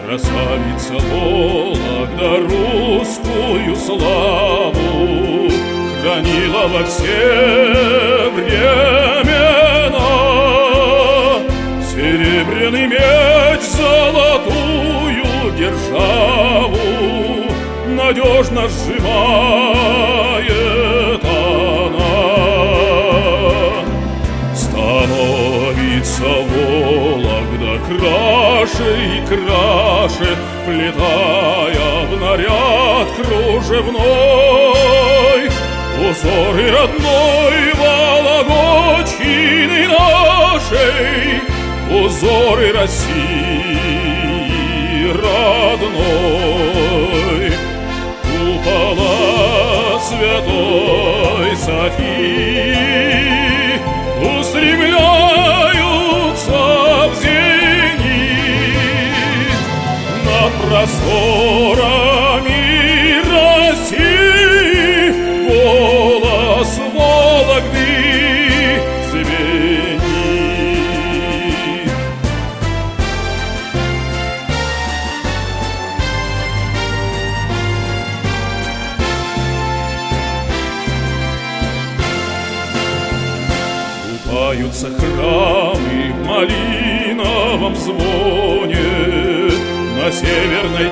Красавица Вологда русскую славу хранила во все времена. Серебряный меч, золотую державу надежно сжимает она. Становится Вологда краше и краше, плетая в наряд кружевной узоры родной Вологодчины нашей, узоры России родной. Купола Святой Софии устремляются в зенит над просторами России. Голос Вологды звенит. Купаются храмы в малиновом звоне на северной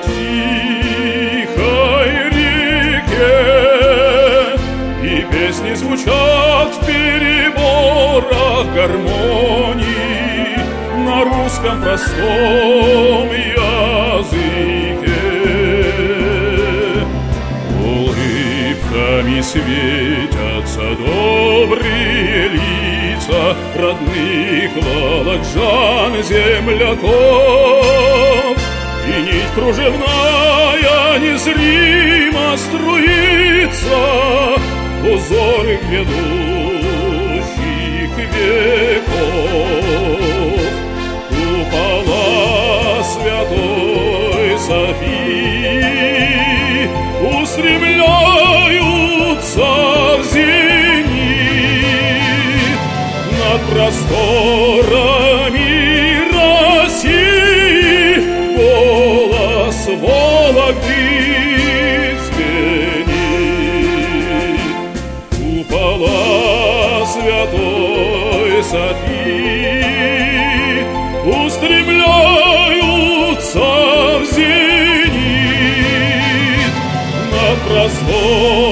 тихой реке, и песни звучат в переборах гармонии на русском простом языке. Улыбками светятся добрые лица родных володжан земляков, и нить кружевная незримо струится, узоры грядущих веков. Купола Святой Софии устремляются в зенит над просторами России. Голос Вологды звенит. Купола Святой Софии устремляются в зенит над просторами